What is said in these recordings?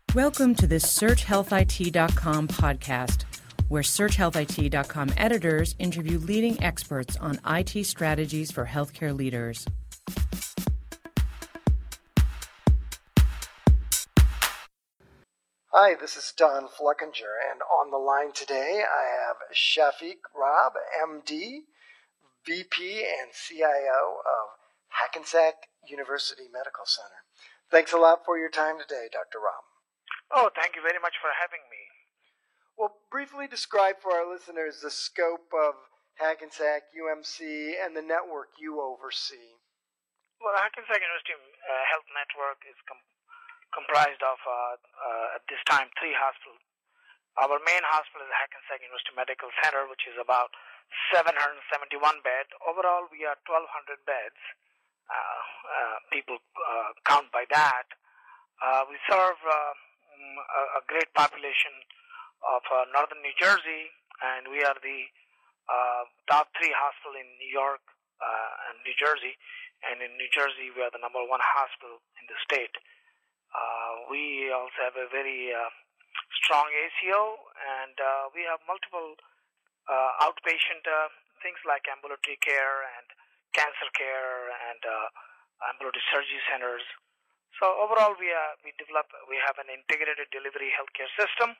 Welcome to the SearchHealthIT.com podcast, where SearchHealthIT.com editors interview leading experts on IT strategies for healthcare leaders. Hi, this is Don Fluckinger, and on the line today I have Shafiq Raab, MD, VP and CIO of Hackensack University Medical Center. Thanks a lot for your time today, Dr. Raab. Oh, thank you very much for having me. Well, briefly describe for our listeners the scope of Hackensack UMC and the network you oversee. Well, Hackensack University Health Network is comprised of, at this time, 3 hospitals. Our main hospital is Hackensack University Medical Center, which is about 771 beds. Overall, we are 1,200 beds. People count by that. We serve a great population of northern New Jersey, and we are the top 3 hospital in New York and New Jersey. And in New Jersey, we are the number 1 hospital in the state. We also have a very strong ACO, and we have multiple outpatient things like ambulatory care and cancer care and ambulatory surgery centers. So overall, we have an integrated delivery healthcare system,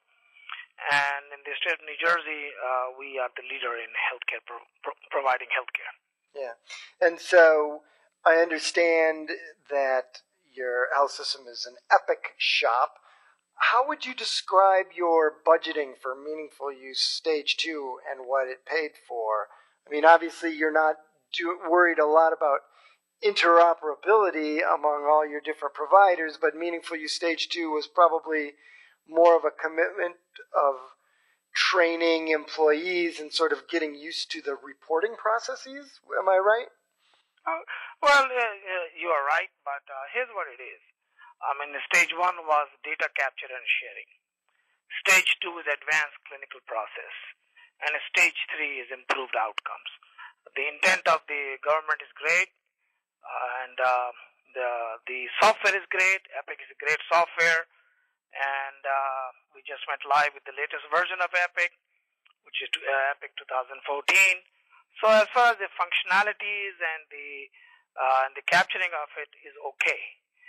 and in the state of New Jersey, we are the leader in healthcare, providing healthcare. Yeah, and so I understand that your health system is an Epic shop. How would you describe your budgeting for meaningful use stage 2 and what it paid for? I mean, obviously, you're not worried a lot about interoperability among all your different providers, but meaningful use stage 2 was probably more of a commitment of training employees and sort of getting used to the reporting processes. Am I right? Well, you are right, but here's what it is. Stage 1 was data capture and sharing. Stage 2 is advanced clinical process. And stage 3 is improved outcomes. The intent of the government is great, and the software is great. Epic is a great software, and we just went live with the latest version of Epic, which is Epic 2014. So as far as the functionalities and the capturing of it is okay.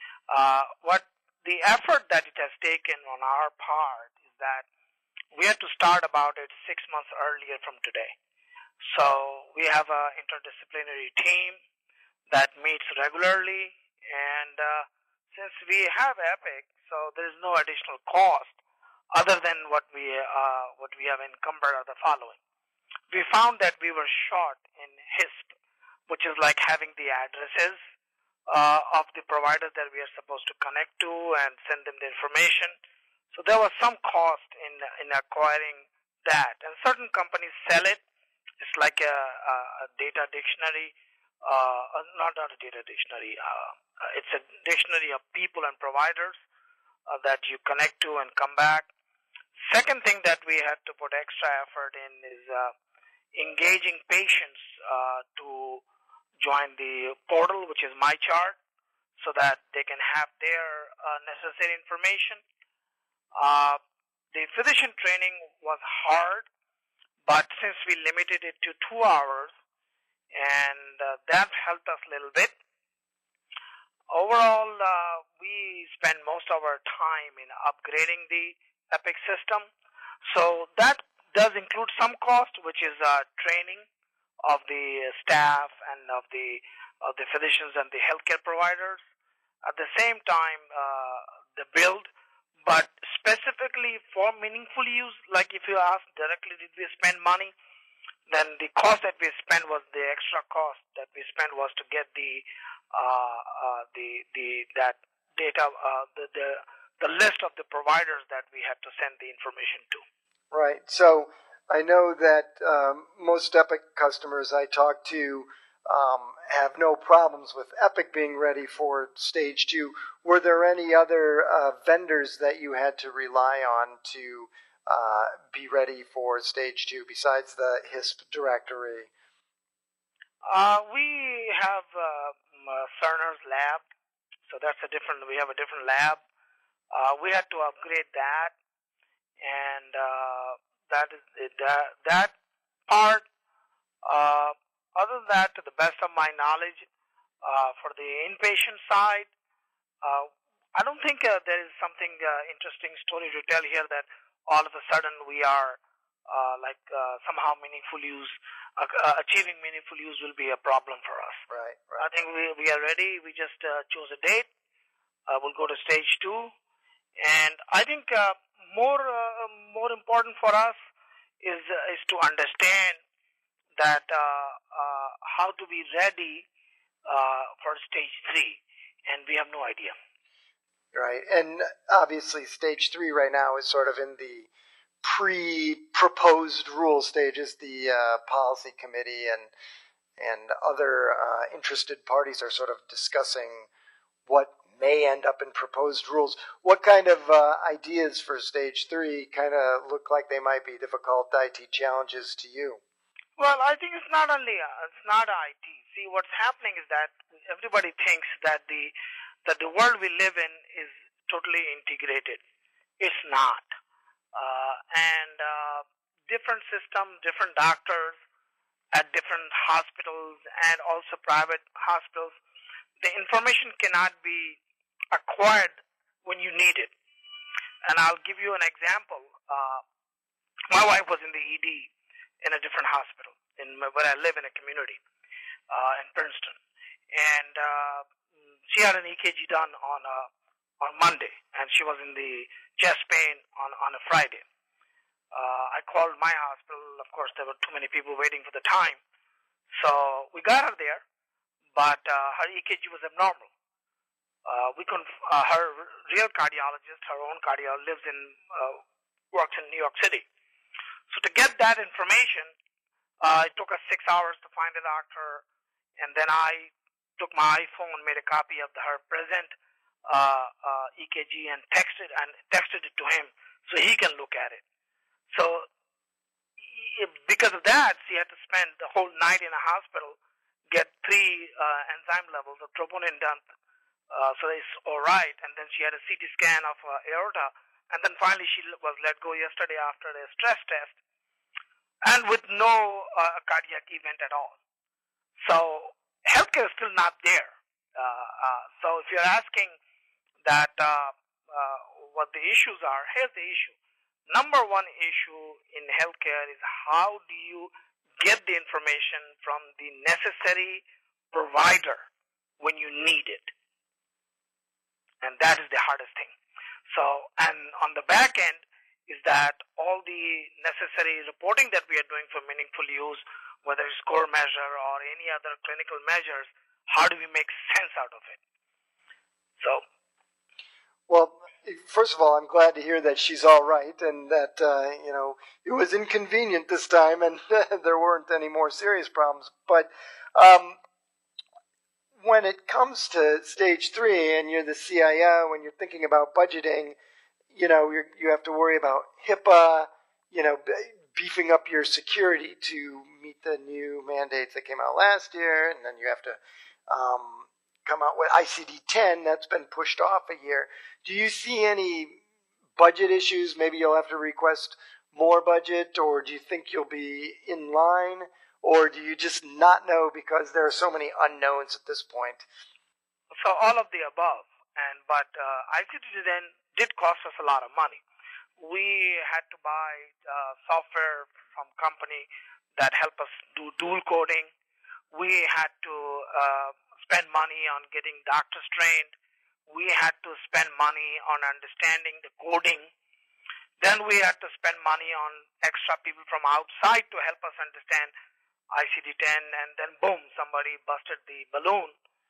What the effort that it has taken on our part is that we had to start about it 6 months earlier from today. So we have an interdisciplinary team that meets regularly, and since we have Epic, so there is no additional cost other than what we have encumbered are the following. We found that we were short in HISP, which is like having the addresses of the providers that we are supposed to connect to and send them the information. So there was some cost in acquiring that. And certain companies sell it. It's like a data dictionary, not a data dictionary. It's a dictionary of people and providers that you connect to and come back. Second thing that we had to put extra effort in is engaging patients to join the portal, which is MyChart, so that they can have their necessary information. The physician training was hard, but since we limited it to 2 hours, and that helped us a little bit. Overall, we spend most of our time in upgrading the Epic system. So that does include some cost, which is training of the staff and of the physicians and the healthcare providers. At the same time, the build, but specifically for meaningful use, like if you ask directly, did we spend money? Then the cost that we spent was the extra cost that we spent was to get the data, the list of the providers that we had to send the information to. Right. So I know that most Epic customers I talk to have no problems with Epic being ready for stage 2. Were there any other vendors that you had to rely on to be ready for stage 2 besides the HISP directory? We have Cerner's lab, so that's we have a different lab. We had to upgrade that, and that is that part. Other than that, to the best of my knowledge, for the inpatient side, I don't think there is something interesting story to tell here that all of a sudden we are somehow meaningful use, achieving meaningful use will be a problem for us. Right. I think we are ready. We just chose a date. We'll go to stage 2, and I think more important for us is to understand that how to be ready for stage 3, and we have no idea. Right, and obviously stage 3 right now is sort of in the pre-proposed rule stages. The policy committee and other interested parties are sort of discussing what may end up in proposed rules. What kind of ideas for stage 3 kind of look like they might be difficult IT challenges to you? Well, I think it's not IT. See, what's happening is that everybody thinks that the world we live in is totally integrated. It's not. And different systems, different doctors at different hospitals and also private hospitals, the information cannot be acquired when you need it. And I'll give you an example. My wife was in the ED in a different hospital where I live in a community in Princeton. And she had an EKG done on Monday, and she was in the chest pain on a Friday. I called my hospital. Of course, there were too many people waiting for the time. So we got her there, but her EKG was abnormal. We couldn't. Her real cardiologist, her own cardiologist, works in New York City. So to get that information, it took us 6 hours to find a doctor, and then I took my iPhone, made a copy of her present EKG, and texted it to him so he can look at it. So because of that, she had to spend the whole night in a hospital, get 3 enzyme levels of troponin done, so it's all right, and then she had a CT scan of aorta, and then finally she was let go yesterday after a stress test, and with no cardiac event at all. So healthcare is still not there. So if you're asking that what the issues are, here's the issue. Number one issue in healthcare is how do you get the information from the necessary provider when you need it? And that is the hardest thing. So, and on the back end is that all the necessary reporting that we are doing for meaningful use, whether it's core measure or any other clinical measures, how do we make sense out of it? So, well, first of all, I'm glad to hear that she's all right and that, it was inconvenient this time and there weren't any more serious problems. But when it comes to stage 3 and you're the CIO, when you're thinking about budgeting, you have to worry about HIPAA, beefing up your security to meet the new mandates that came out last year, and then you have to come out with ICD-10 that's been pushed off a year. Do you see any budget issues? Maybe you'll have to request more budget, or do you think you'll be in line, or do you just not know because there are so many unknowns at this point? So all of the above, but ICD-10 did cost us a lot of money. We had to buy software from company that help us do dual coding. We had to spend money on getting doctors trained. We had to spend money on understanding the coding. Then we had to spend money on extra people from outside to help us understand ICD-10, and then boom, somebody busted the balloon.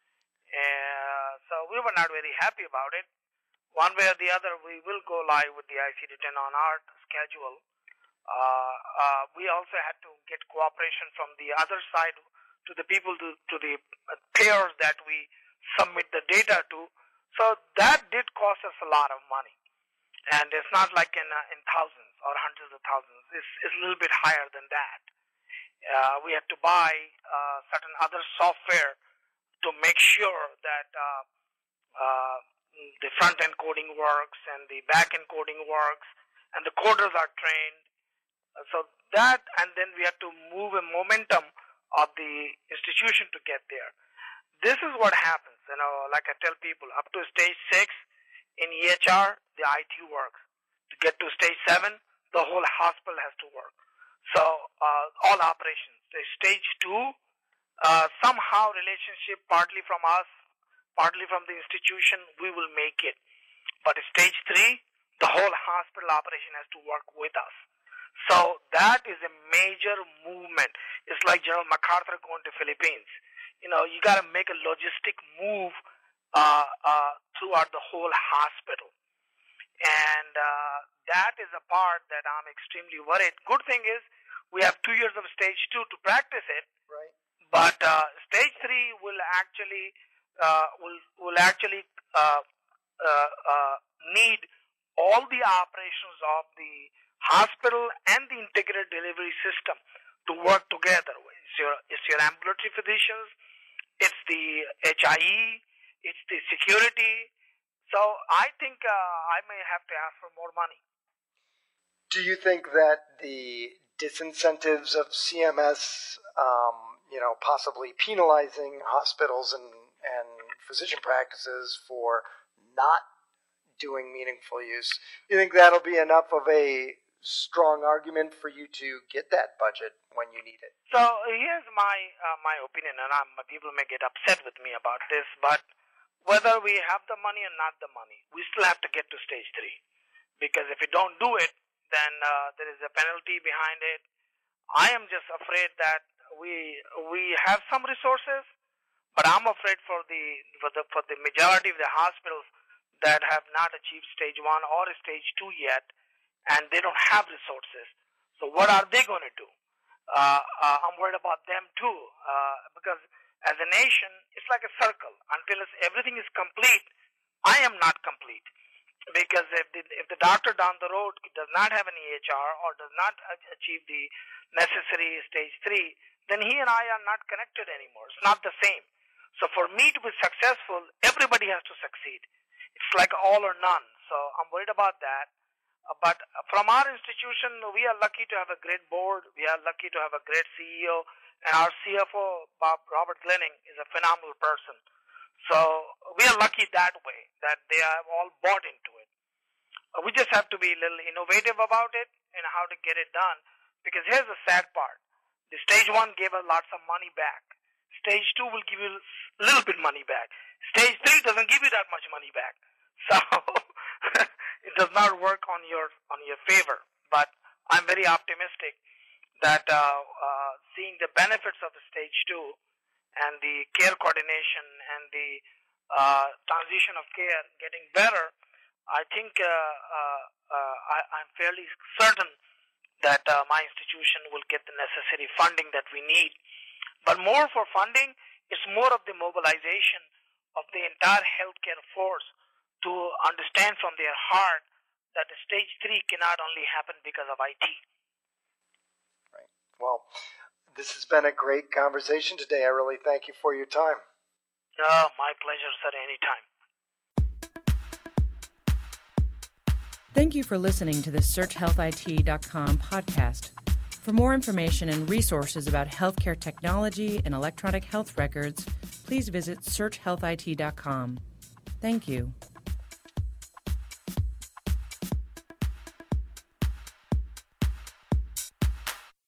So we were not very happy about it. One way or the other, we will go live with the ICD-10 on our schedule. We also had to get cooperation from the other side to the people, to the payers that we submit the data to. So that did cost us a lot of money. And it's not like in thousands or hundreds of thousands. It's a little bit higher than that. We had to buy certain other software to make sure that the front-end coding works and the back-end coding works, and the coders are trained. So that, and then we have to move a momentum of the institution to get there. This is what happens, like I tell people, up to stage 6 in EHR, the IT works. To get to stage 7, the whole hospital has to work. So all operations. The stage 2, somehow relationship partly from us, partly from the institution, we will make it. But stage 3, the whole hospital operation has to work with us. So that is a major movement. It's like General MacArthur going to Philippines. You got to make a logistic move throughout the whole hospital. And that is a part that I'm extremely worried. Good thing is we have 2 years of stage 2 to practice it. Right. But stage 3 will actually need all the operations of the hospital and the integrated delivery system to work together. It's your ambulatory physicians, it's the HIE, it's the security. So I think I may have to ask for more money. Do you think that the disincentives of CMS, possibly penalizing hospitals and physician practices for not doing meaningful use, you think that'll be enough of a strong argument for you to get that budget when you need it? So here's my opinion, and people may get upset with me about this, but whether we have the money or not the money, we still have to get to stage 3. Because if we don't do it, then there is a penalty behind it. I am just afraid that we have some resources, but I'm afraid for the majority of the hospitals that have not achieved stage 1 or stage 2 yet, and they don't have resources. So what are they going to do? I'm worried about them too, because as a nation, it's like a circle. Until everything is complete, I am not complete. Because if the doctor down the road does not have an EHR or does not achieve the necessary stage 3, then he and I are not connected anymore. It's not the same. So for me to be successful, everybody has to succeed. It's like all or none. So I'm worried about that. But from our institution, we are lucky to have a great board. We are lucky to have a great CEO. And our CFO, Robert Glenning, is a phenomenal person. So we are lucky that way, that they are all bought into it. We just have to be a little innovative about it and how to get it done. Because here's the sad part. The stage 1 gave us lots of money back. Stage 2 will give you a little bit money back. Stage 3 doesn't give you that much money back. So it does not work on your favor. But I'm very optimistic that seeing the benefits of the stage 2 and the care coordination and the transition of care getting better, I think I'm fairly certain that my institution will get the necessary funding that we need. But more for funding, it's more of the mobilization of the entire healthcare force to understand from their heart that the stage 3 cannot only happen because of IT. Right. Well, this has been a great conversation today. I really thank you for your time. Oh, my pleasure, sir, anytime. Thank you for listening to the SearchHealthIT.com podcast. For more information and resources about healthcare technology and electronic health records, please visit SearchHealthIT.com. Thank you.